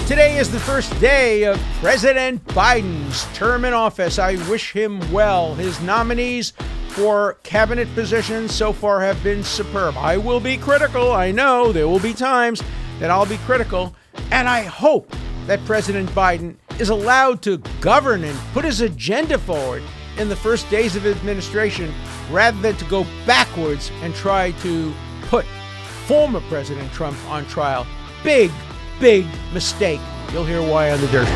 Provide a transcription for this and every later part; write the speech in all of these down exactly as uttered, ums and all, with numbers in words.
Today is the first day of President Biden's term in office. I wish him well. His nominees for cabinet positions so far have been superb. I will be critical. I know there will be times that I'll be critical. And I hope that President Biden is allowed to govern and put his agenda forward in the first days of administration rather than to go backwards and try to put former President Trump on trial. Big Big mistake. You'll hear why on the Dirt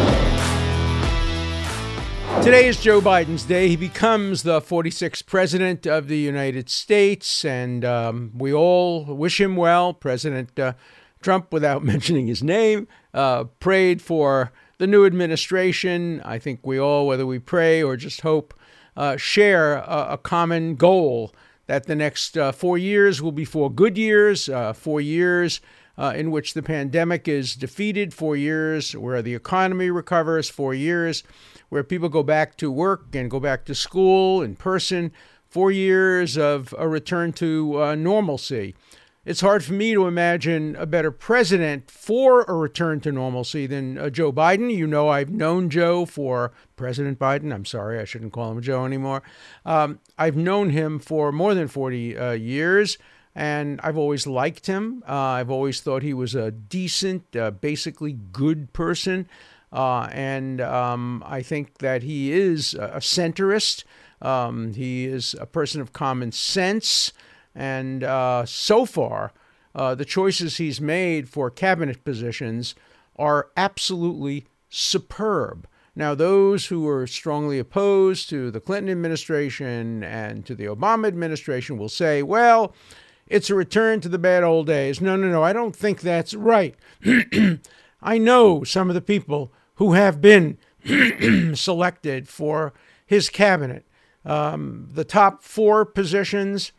Show. Today is Joe Biden's day. He becomes the forty-sixth president of the United States, and um, we all wish him well. President uh, Trump, without mentioning his name, uh, prayed for the new administration. I think we all, whether we pray or just hope, uh, share a, a common goal that the next uh, four years will be four good years, uh, four years Uh, in which the pandemic is defeated, four years where the economy recovers, four years where people go back to work and go back to school in person, four years of a return to uh, normalcy. It's hard for me to imagine a better president for a return to normalcy than uh, Joe Biden. You know, I've known Joe for President Biden. I'm sorry, I shouldn't call him Joe anymore. Um, I've known him for more than forty uh, years. And I've always liked him. Uh, I've always thought he was a decent, uh, basically good person. Uh, and um, I think that he is a centrist. Um, he is a person of common sense. And uh, so far, uh, the choices he's made for cabinet positions are absolutely superb. Now, those who are strongly opposed to the Clinton administration and to the Obama administration will say, well, it's a return to the bad old days. No, no, no, I don't think that's right. I know some of the people who have been selected for his cabinet. Um, the top four positions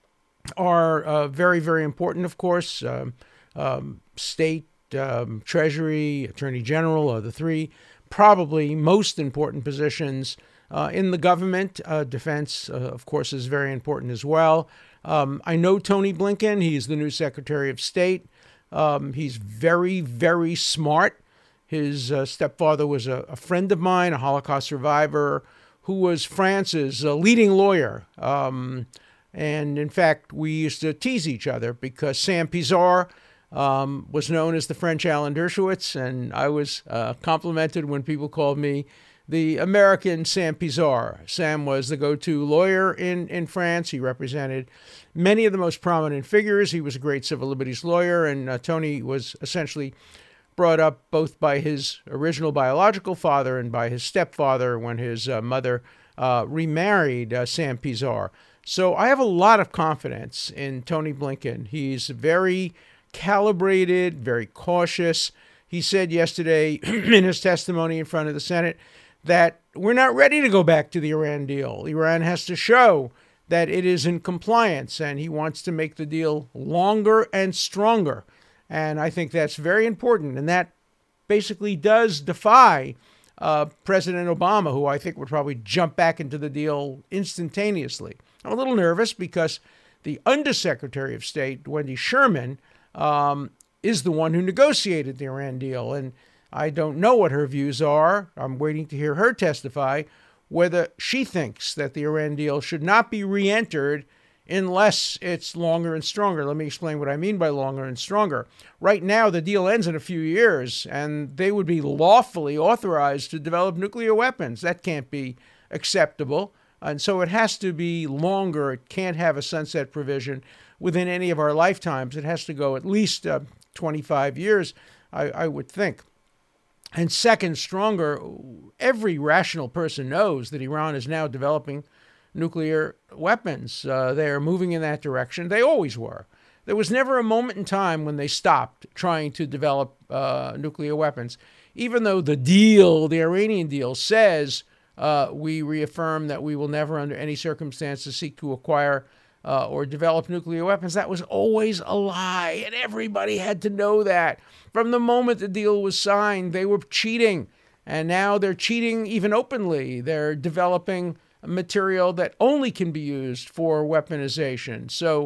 are uh, very, very important, of course. Um, um, state, um, Treasury, Attorney General are the three probably most important positions uh, in the government. Uh, defense, uh, of course, is very important as well. Um, I know Tony Blinken. He's the new Secretary of State. Um, he's very, very smart. His uh, stepfather was a, a friend of mine, a Holocaust survivor, who was France's uh, leading lawyer. Um, and in fact, we used to tease each other because Sam Pizarro um, was known as the French Alan Dershowitz, and I was uh, complimented when people called me the American Sam Pizarro. Sam was the go-to lawyer in, in France. He represented many of the most prominent figures. He was a great civil liberties lawyer, and uh, Tony was essentially brought up both by his original biological father and by his stepfather when his uh, mother uh, remarried uh, Sam Pizarro. So I have a lot of confidence in Tony Blinken. He's very calibrated, very cautious. He said yesterday in his testimony in front of the Senate that we're not ready to go back to the Iran deal. Iran has to show that it is in compliance, and he wants to make the deal longer and stronger. And I think that's very important. And that basically does defy uh, President Obama, who I think would probably jump back into the deal instantaneously. I'm a little nervous because the Undersecretary of State, Wendy Sherman, um, is the one who negotiated the Iran deal. And I don't know what her views are. I'm waiting to hear her testify whether she thinks that the Iran deal should not be re-entered unless it's longer and stronger. Let me explain what I mean by longer and stronger. Right now, the deal ends in a few years, and they would be lawfully authorized to develop nuclear weapons. That can't be acceptable. And so it has to be longer. It can't have a sunset provision within any of our lifetimes. It has to go at least uh, twenty-five years, I, I would think. And second, stronger, every rational person knows that Iran is now developing nuclear weapons. Uh, they are moving in that direction. They always were. There was never a moment in time when they stopped trying to develop uh, nuclear weapons. Even though the deal, the Iranian deal, says uh, we reaffirm that we will never under any circumstances seek to acquire uh, or develop nuclear weapons, that was always a lie. And everybody had to know that. From the moment the deal was signed, they were cheating. And now they're cheating even openly. They're developing material that only can be used for weaponization. So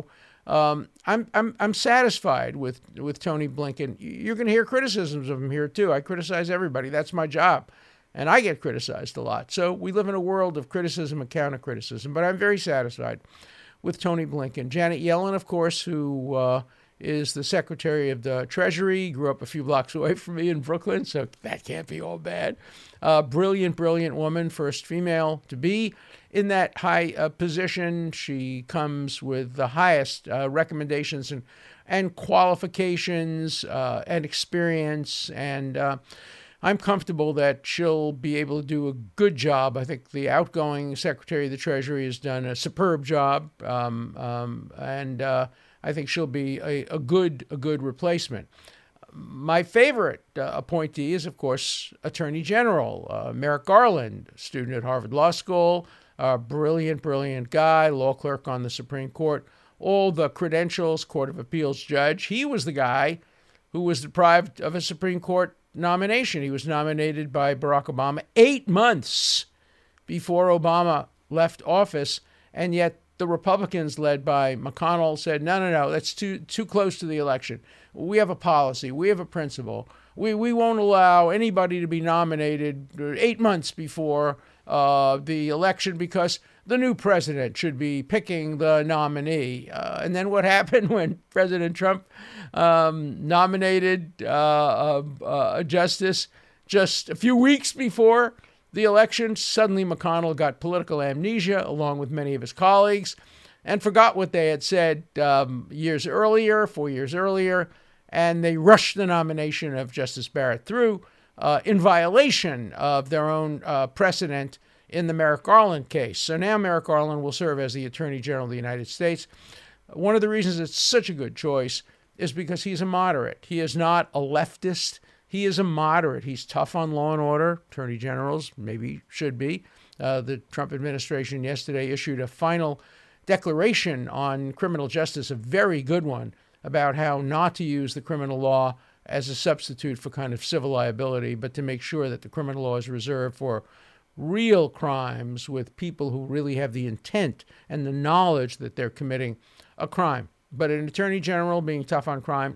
Um, I'm I'm I'm satisfied with with Tony Blinken. You're going to hear criticisms of him here too. I criticize everybody. That's my job, and I get criticized a lot. So we live in a world of criticism and counter criticism. But I'm very satisfied with Tony Blinken. Janet Yellen, of course, who uh, is the Secretary of the Treasury, grew up a few blocks away from me in Brooklyn, so that can't be all bad. Uh, brilliant, brilliant woman, first female to be in that high uh, position. She comes with the highest uh, recommendations and, and qualifications uh, and experience, and uh, I'm comfortable that she'll be able to do a good job. I think the outgoing Secretary of the Treasury has done a superb job, um, um, and uh, I think she'll be a, a good a good replacement. My favorite uh, appointee is, of course, Attorney General uh, Merrick Garland, student at Harvard Law School, a brilliant, brilliant guy, law clerk on the Supreme Court, all the credentials, Court of Appeals judge. He was the guy who was deprived of a Supreme Court nomination. He was nominated by Barack Obama eight months before Obama left office, and yet the Republicans, led by McConnell, said, no, no, no, that's too too close to the election. We have a policy. We have a principle. We, we won't allow anybody to be nominated eight months before uh, the election because the new president should be picking the nominee. Uh, and then what happened when President Trump um, nominated uh, a, a justice just a few weeks before the election? Suddenly McConnell got political amnesia, along with many of his colleagues, and forgot what they had said um, years earlier, four years earlier, and they rushed the nomination of Justice Barrett through uh, in violation of their own uh, precedent in the Merrick Garland case. So now Merrick Garland will serve as the Attorney General of the United States. One of the reasons it's such a good choice is because he's a moderate. He is not a leftist. He is a moderate. He's tough on law and order. Attorney generals maybe should be. Uh, the Trump administration yesterday issued a final declaration on criminal justice, a very good one, about how not to use the criminal law as a substitute for kind of civil liability, but to make sure that the criminal law is reserved for real crimes with people who really have the intent and the knowledge that they're committing a crime. But an attorney general being tough on crime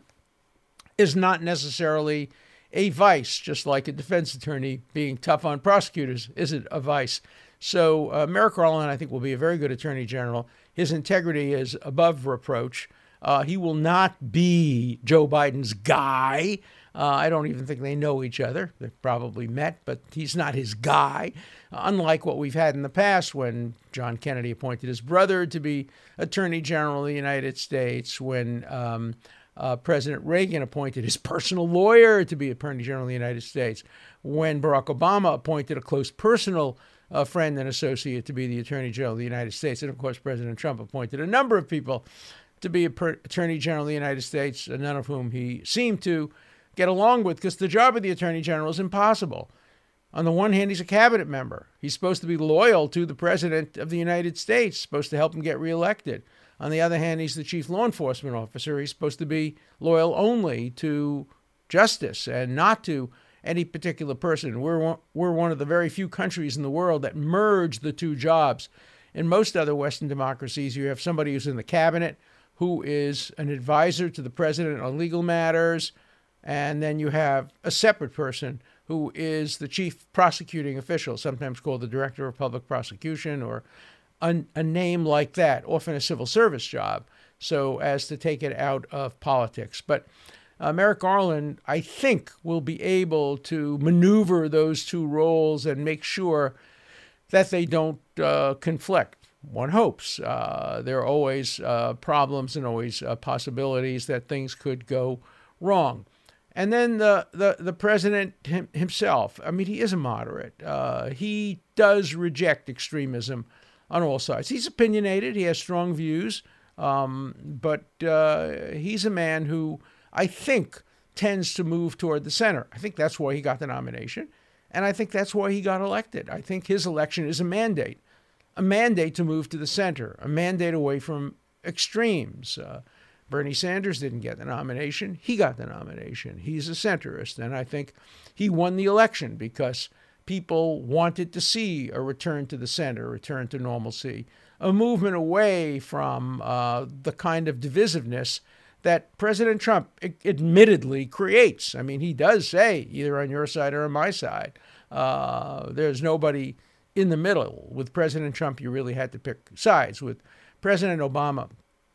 is not necessarily a vice, just like a defense attorney being tough on prosecutors isn't a vice. So uh, Merrick Garland, I think, will be a very good attorney general. His integrity is above reproach. Uh, he will not be Joe Biden's guy. Uh, I don't even think they know each other. They've probably met, but he's not his guy. Uh, unlike what we've had in the past when John Kennedy appointed his brother to be Attorney General of the United States, when um, uh, President Reagan appointed his personal lawyer to be Attorney General of the United States, when Barack Obama appointed a close personal uh, friend and associate to be the Attorney General of the United States. And, of course, President Trump appointed a number of people to be a per- Attorney General of the United States, none of whom he seemed to get along with, because the job of the Attorney General is impossible. On the one hand, he's a cabinet member. He's supposed to be loyal to the President of the United States, supposed to help him get reelected. On the other hand, he's the chief law enforcement officer. He's supposed to be loyal only to justice and not to any particular person. We're one, we're one of the very few countries in the world that merge the two jobs. In most other Western democracies, you have somebody who's in the cabinet who is an advisor to the president on legal matters, and then you have a separate person who is the chief prosecuting official, sometimes called the director of public prosecution, or a, a name like that, often a civil service job, so as to take it out of politics. But uh, Merrick Garland, I think, will be able to maneuver those two roles and make sure that they don't uh, conflict. One hopes. Uh, there are always uh, problems and always uh, possibilities that things could go wrong. And then the, the, the president him, himself, I mean, he is a moderate. Uh, he does reject extremism on all sides. He's opinionated. He has strong views. Um, but uh, he's a man who I think tends to move toward the center. I think that's why he got the nomination. And I think that's why he got elected. I think his election is a mandate. A mandate to move to the center, a mandate away from extremes. Uh, Bernie Sanders didn't get the nomination. He got the nomination. He's a centrist, and I think he won the election because people wanted to see a return to the center, a return to normalcy, a movement away from uh, the kind of divisiveness that President Trump admittedly creates. I mean, he does say, either on your side or on my side. Uh, there's nobody in the middle. With President Trump, you really had to pick sides. With President Obama,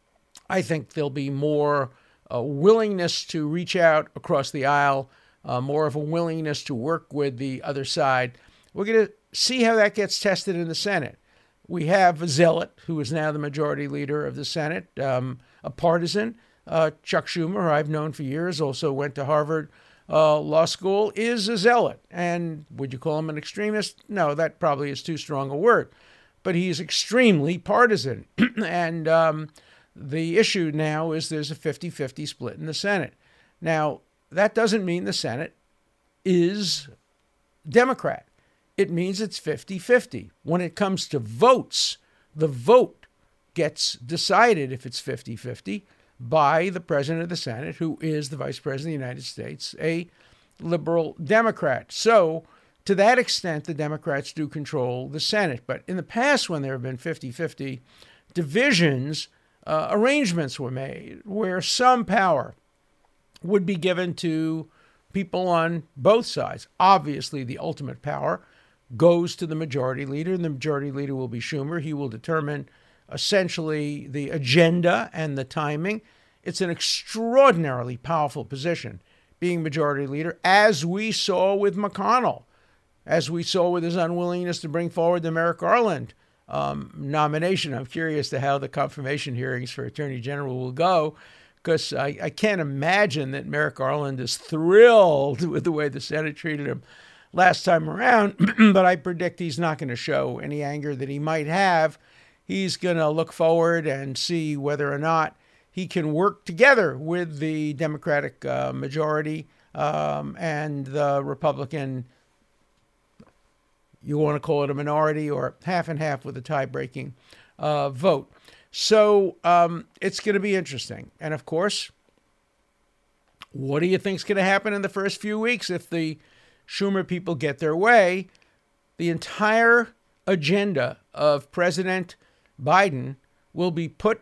I think there'll be more uh, willingness to reach out across the aisle, uh, more of a willingness to work with the other side. We're going to see how that gets tested in the Senate. We have a zealot, who is now the majority leader of the Senate, um, a partisan. Uh, Chuck Schumer, who I've known for years, also went to Harvard uh, Law School, is a zealot. And would you call him an extremist? No, that probably is too strong a word. But he's extremely partisan. and um, the issue now is there's a fifty-fifty split in the Senate. Now, that doesn't mean the Senate is Democrat. It means it's fifty-fifty. When it comes to votes, the vote gets decided, if it's fifty-fifty, by the president of the Senate, who is the vice president of the United States, a liberal Democrat. So to that extent, the Democrats do control the Senate. But in the past, when there have been fifty-fifty divisions, uh, arrangements were made where some power would be given to people on both sides. Obviously, the ultimate power goes to the majority leader, and the majority leader will be Schumer. He will determine essentially the agenda and the timing. It's an extraordinarily powerful position, being majority leader, as we saw with McConnell, as we saw with his unwillingness to bring forward the Merrick Garland um, nomination. I'm curious to how the confirmation hearings for Attorney General will go, because I, I can't imagine that Merrick Garland is thrilled with the way the Senate treated him last time around, but I predict he's not going to show any anger that he might have. He's going to look forward and see whether or not he can work together with the Democratic uh, majority um, and the Republican, you want to call it a minority, or half and half with a tie-breaking uh, vote. So um, it's going to be interesting. And of course, what do you think is going to happen in the first few weeks if the Schumer people get their way? The entire agenda of President Biden will be put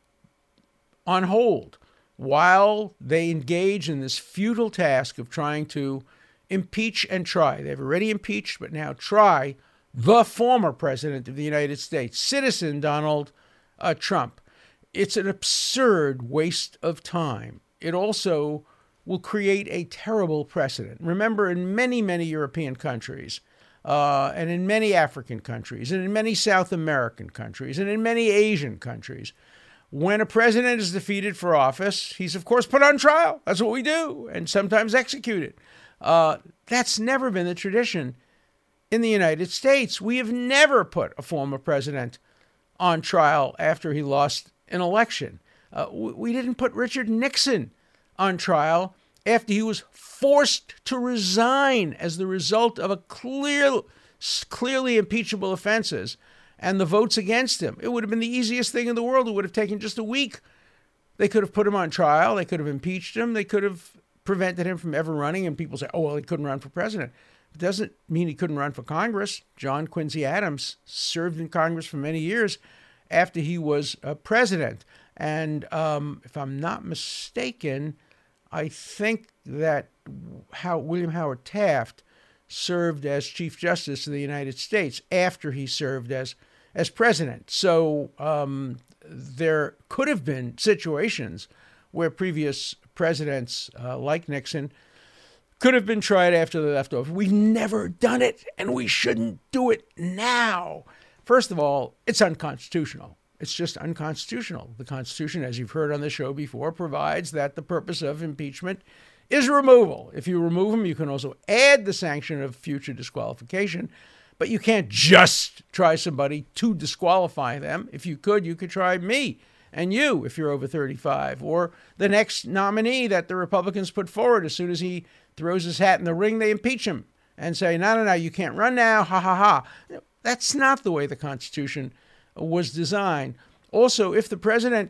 on hold while they engage in this futile task of trying to impeach and try. They've already impeached, but now try the former president of the United States, citizen Donald uh, Trump. It's an absurd waste of time. It also will create a terrible precedent. Remember, in many, many European countries, Uh, and in many African countries, and in many South American countries, and in many Asian countries, when a president is defeated for office, he's, of course, put on trial. That's what we do, and sometimes executed. Uh, that's never been the tradition in the United States. We have never put a former president on trial after he lost an election. Uh, we didn't put Richard Nixon on trial after he was forced to resign as the result of a clear, clearly impeachable offenses and the votes against him. It would have been the easiest thing in the world. It would have taken just a week. They could have put him on trial. They could have impeached him. They could have prevented him from ever running. And people say, oh, well, he couldn't run for president. It doesn't mean he couldn't run for Congress. John Quincy Adams served in Congress for many years after he was uh, president. And um, if I'm not mistaken, I think that how William Howard Taft served as Chief Justice of the United States after he served as as president. So um, there could have been situations where previous presidents uh, like Nixon could have been tried after they left office. We've never done it, and we shouldn't do it now. First of all, it's unconstitutional. It's just unconstitutional. The Constitution, as you've heard on the show before, provides that the purpose of impeachment is removal. If you remove them, you can also add the sanction of future disqualification, but you can't just try somebody to disqualify them. If you could, you could try me and you if you're over thirty-five, or the next nominee that the Republicans put forward. As soon as he throws his hat in the ring, they impeach him and say, no, no, no, you can't run now, ha, ha, ha. That's not the way the Constitution was designed. Also, if the president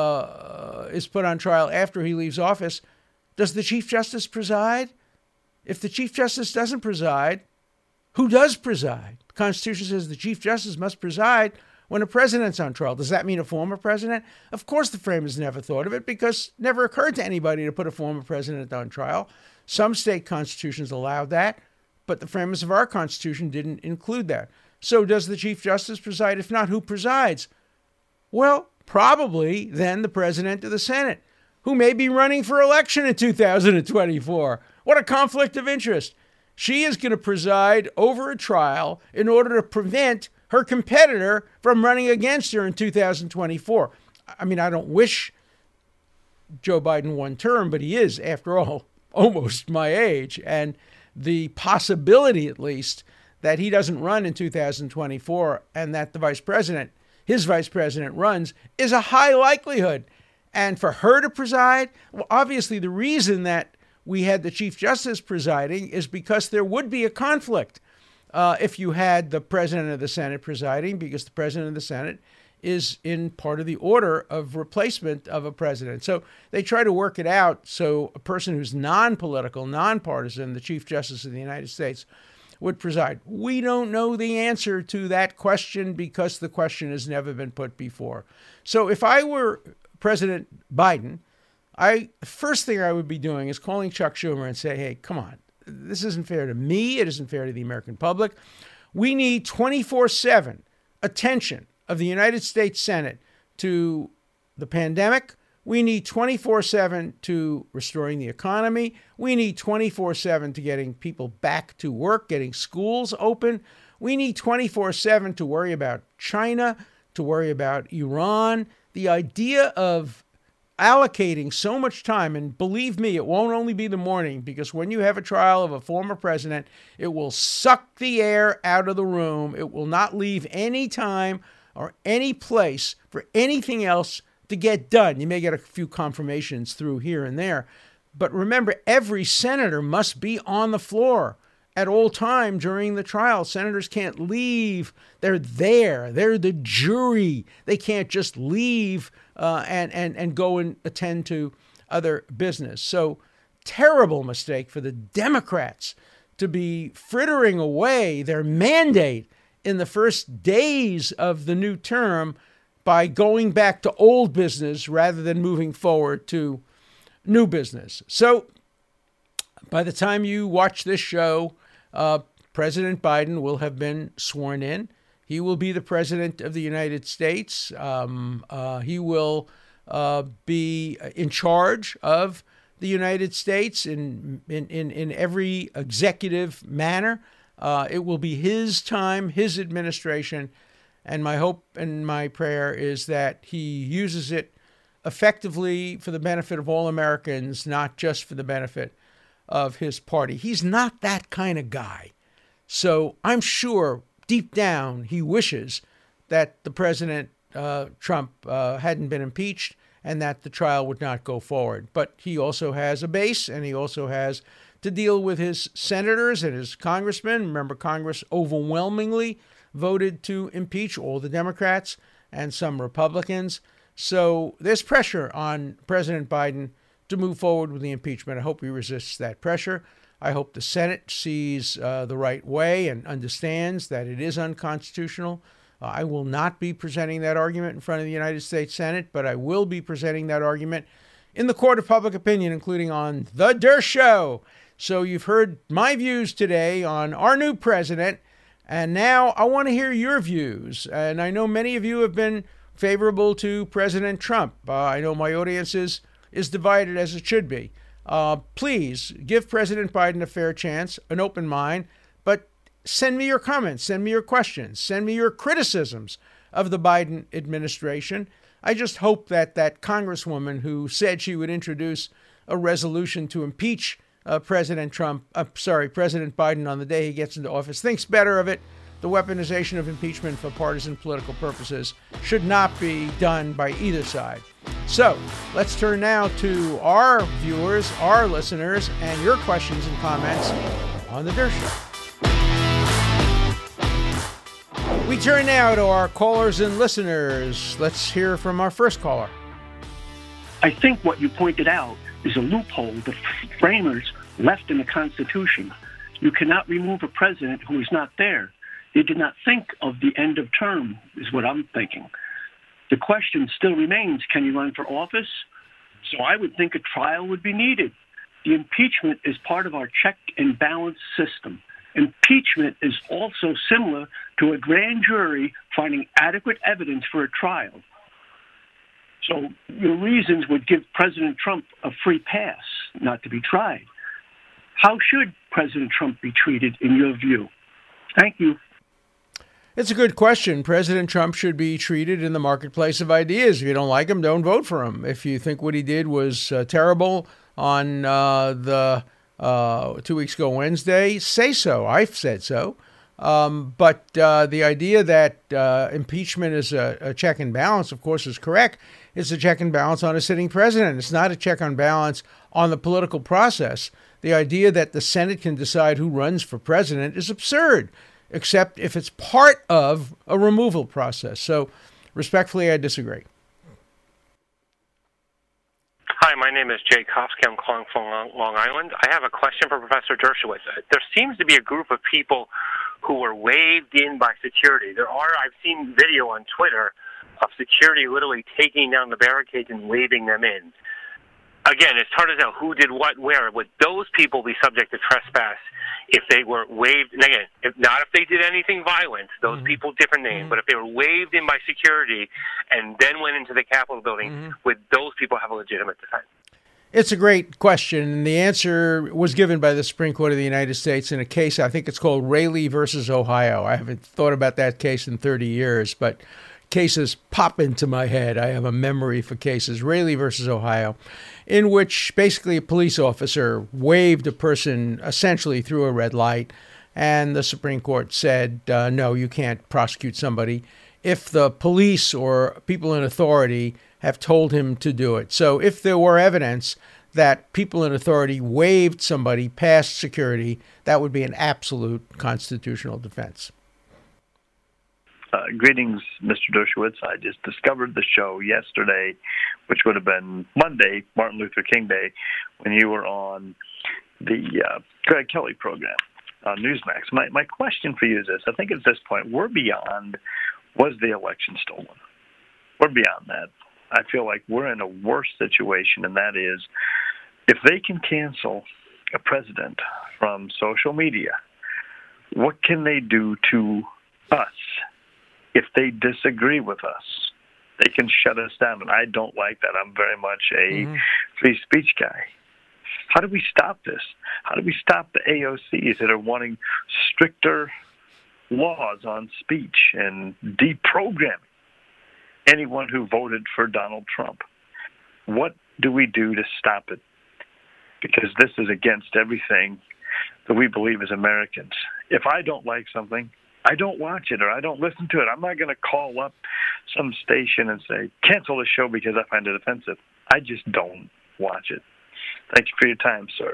uh, is put on trial after he leaves office, does the Chief Justice preside? If the Chief Justice doesn't preside, who does preside? The Constitution says the Chief Justice must preside. when a president's on trial. Does that mean a former president? Of course the framers never thought of it, because it never occurred to anybody to put a former president on trial. Some state constitutions allowed that, but the framers of our Constitution didn't include that. So does the Chief Justice preside? If not, who presides? Well, probably then the President of the Senate, who may be running for election in two thousand twenty-four. What a conflict of interest. She is going to preside over a trial in order to prevent her competitor from running against her in two thousand twenty-four. I mean, I don't wish Joe Biden one term, but he is, after all, almost my age. And the possibility, at least, that he doesn't run in two thousand twenty-four and that the vice president, his vice president, runs is a high likelihood. And for her to preside, well, obviously the reason that we had the Chief Justice presiding is because there would be a conflict uh, if you had the President of the Senate presiding, because the President of the Senate is in part of the order of replacement of a president. So they try to work it out so a person who's non-political, non-partisan, the Chief Justice of the United States, would preside. We don't know the answer to that question because the question has never been put before. So if I were President Biden, I first thing I would be doing is calling Chuck Schumer and say, hey, come on, this isn't fair to me. It isn't fair to the American public. We need twenty-four seven attention of the United States Senate to the pandemic. We need twenty-four seven to restoring the economy. We need twenty-four seven to getting people back to work, getting schools open. We need twenty-four seven to worry about China, to worry about Iran. The idea of allocating so much time, and believe me, it won't only be the morning, because when you have a trial of a former president, it will suck the air out of the room. It will not leave any time or any place for anything else to get done. You may get a few confirmations through here and there, but remember, every senator must be on the floor at all time during the trial. Senators can't leave. They're there. They're the jury. They can't just leave uh, and, and, and go and attend to other business. So terrible mistake for the Democrats to be frittering away their mandate in the first days of the new term by going back to old business rather than moving forward to new business. So by the time you watch this show, uh, President Biden will have been sworn in. He will be the president of the United States. Um, uh, he will uh, be in charge of the United States in in, in, in every executive manner. Uh, it will be his time, his administration. And my hope and my prayer is that he uses it effectively for the benefit of all Americans, not just for the benefit of his party. He's not that kind of guy. So I'm sure deep down he wishes that the President, uh, Trump, uh, hadn't been impeached and that the trial would not go forward. But he also has a base, and he also has to deal with his senators and his congressmen. Remember, Congress overwhelmingly voted to impeach, all the Democrats and some Republicans. So there's pressure on President Biden to move forward with the impeachment. I hope he resists that pressure. I hope the Senate sees uh, the right way and understands that it is unconstitutional. Uh, I will not be presenting that argument in front of the United States Senate, but I will be presenting that argument in the court of public opinion, including on The Dershow Show. So you've heard my views today on our new president, and now I want to hear your views. And I know many of you have been favorable to President Trump. Uh, I know my audience is, is divided, as it should be. Uh, please give President Biden a fair chance, an open mind, but send me your comments, send me your questions, send me your criticisms of the Biden administration. I just hope that that Congresswoman who said she would introduce a resolution to impeach uh, President Trump, uh, sorry, President Biden on the day he gets into office, thinks better of it. The weaponization of impeachment for partisan political purposes should not be done by either side. So let's turn now to our viewers, our listeners, and your questions and comments on The Dershow Show. We turn now to our callers and listeners. Let's hear from our first caller. I think what you pointed out is a loophole the framers left in the Constitution. You cannot remove a president who is not there. You did not think of the end of term, is what I'm thinking. The question still remains, can you run for office? So I would think a trial would be needed. The impeachment is part of our check and balance system. Impeachment is also similar to a grand jury finding adequate evidence for a trial. So the reasons would give President Trump a free pass not to be tried. How should President Trump be treated in your view? Thank you. It's a good question. President Trump should be treated in the marketplace of ideas. If you don't like him, don't vote for him. If you think what he did was uh, terrible on uh, the uh, two weeks ago Wednesday, say so. I've said so. Um, but uh, the idea that uh, impeachment is a, a check and balance, of course, is correct. It's a check and balance on a sitting president. It's not a check and balance on the political process. The idea that the Senate can decide who runs for president is absurd, except if it's part of a removal process. So respectfully, I disagree. Hi, my name is Jay Kofsky. I'm calling from Long Island. I have a question for Professor Dershowitz. There seems to be a group of people who were waved in by security. There are, I've seen video on Twitter of security literally taking down the barricades and waving them in. Again, it's hard to tell who did what where. Would those people be subject to trespass if they were waved? And again, if not if they did anything violent, those mm-hmm. people, different names, mm-hmm. but if they were waved in by security and then went into the Capitol building, mm-hmm. would those people have a legitimate defense? It's a great question, and the answer was given by the Supreme Court of the United States in a case, I think it's called Raley versus Ohio. I haven't thought about that case in thirty years, but cases pop into my head. I have a memory for cases. Raley versus Ohio, in which basically a police officer waved a person essentially through a red light, and the Supreme Court said, uh, no, you can't prosecute somebody if the police or people in authority have told him to do it. So if there were evidence that people in authority waved somebody past security, that would be an absolute constitutional defense. Uh, greetings, Mister Dershowitz. I just discovered the show yesterday, which would have been Monday, Martin Luther King Day, when you were on the uh, Greg Kelly program on Newsmax. My, my question for you is this. I think at this point, we're beyond, was the election stolen? We're beyond that. I feel like we're in a worse situation, and that is if they can cancel a president from social media, what can they do to us if they disagree with us? They can shut us down, and I don't like that. I'm very much a mm-hmm. free speech guy. How do we stop this? How do we stop the A O Cs that are wanting stricter laws on speech and deprogramming anyone who voted for Donald Trump? What do we do to stop it? Because this is against everything that we believe as Americans. If I don't like something, I don't watch it or I don't listen to it. I'm not going to call up some station and say, cancel the show because I find it offensive. I just don't watch it. Thank you for your time, sir.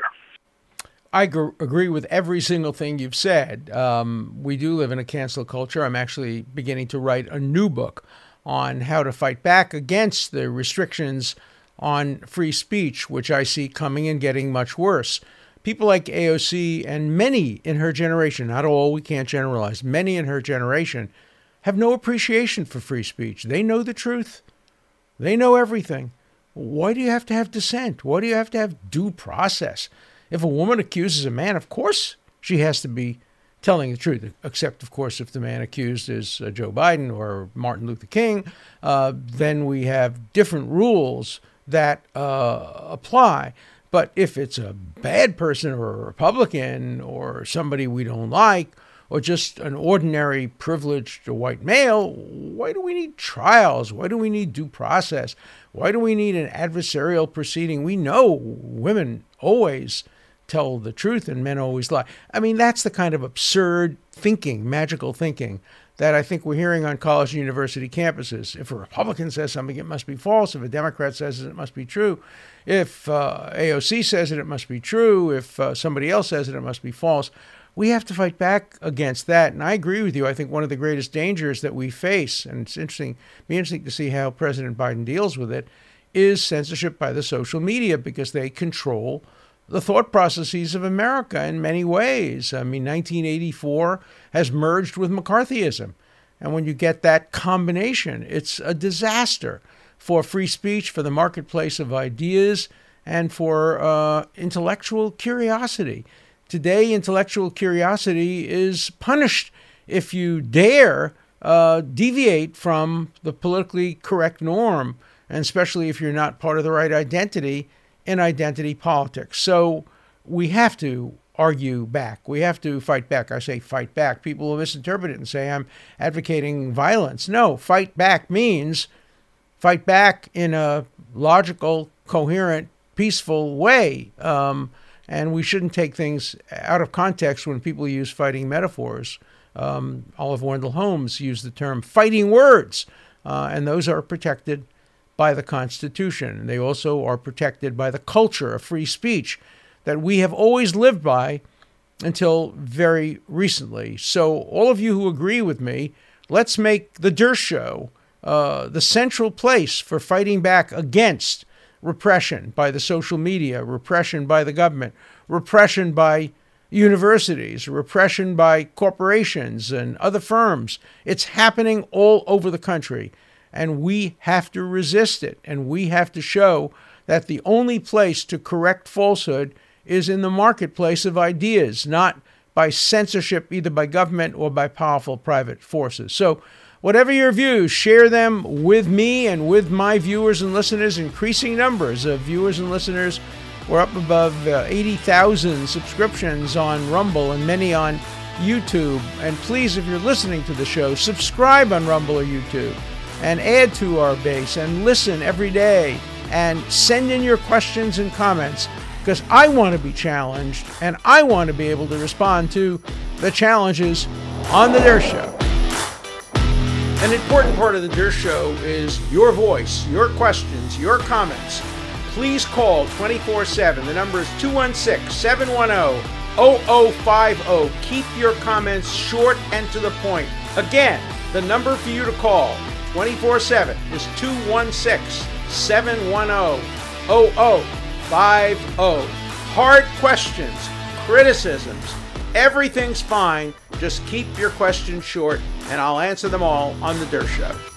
I gr- agree with every single thing you've said. Um, we do live in a cancel culture. I'm actually beginning to write a new book on how to fight back against the restrictions on free speech, which I see coming and getting much worse. People like A O C and many in her generation, not all, we can't generalize, many in her generation have no appreciation for free speech. They know the truth. They know everything. Why do you have to have dissent? Why do you have to have due process? If a woman accuses a man, of course she has to be telling the truth, except, of course, if the man accused is uh, Joe Biden or Martin Luther King, uh, then we have different rules that uh, apply. But if it's a bad person or a Republican or somebody we don't like, or just an ordinary privileged white male, why do we need trials? Why do we need due process? Why do we need an adversarial proceeding? We know women always tell the truth and men always lie. I mean, that's the kind of absurd thinking, magical thinking that I think we're hearing on college and university campuses. If a Republican says something, it must be false. If a Democrat says it, it must be true. If uh, A O C says it, it must be true. If uh, somebody else says it, it must be false. We have to fight back against that. And I agree with you. I think one of the greatest dangers that we face, and it's interesting, be interesting to see how President Biden deals with it, is censorship by the social media, because they control the thought processes of America in many ways. I mean, nineteen eighty-four has merged with McCarthyism. And when you get that combination, it's a disaster for free speech, for the marketplace of ideas, and for uh, intellectual curiosity. Today, intellectual curiosity is punished if you dare uh, deviate from the politically correct norm, and especially if you're not part of the right identity in identity politics. So we have to argue back. We have to fight back. I say fight back. People will misinterpret it and say I'm advocating violence. No, fight back means fight back in a logical, coherent, peaceful way. Um, and we shouldn't take things out of context when people use fighting metaphors. Um, Olive Wendell Holmes used the term fighting words, uh, and those are protected by the Constitution. They also are protected by the culture of free speech that we have always lived by until very recently. So all of you who agree with me, let's make the Dersh Show uh, the central place for fighting back against repression by the social media, repression by the government, repression by universities, repression by corporations and other firms. It's happening all over the country, and we have to resist it. And we have to show that the only place to correct falsehood is in the marketplace of ideas, not by censorship, either by government or by powerful private forces. So whatever your views, share them with me and with my viewers and listeners. Increasing numbers of viewers and listeners. We're up above uh, eighty thousand subscriptions on Rumble and many on YouTube. And please, if you're listening to the show, subscribe on Rumble or YouTube and add to our base and listen every day and send in your questions and comments, because I want to be challenged and I want to be able to respond to the challenges on the Dersh Show. An important part of the Dersh Show is your voice, your questions, your comments. Please call twenty-four seven. The number is two one six, seven one zero, zero zero five zero. Keep your comments short and to the point. Again, the number for you to call twenty-four seven is two one six, seven one zero, zero zero five zero. Hard questions, criticisms, everything's fine. Just keep your questions short, and I'll answer them all on the Dersh Show.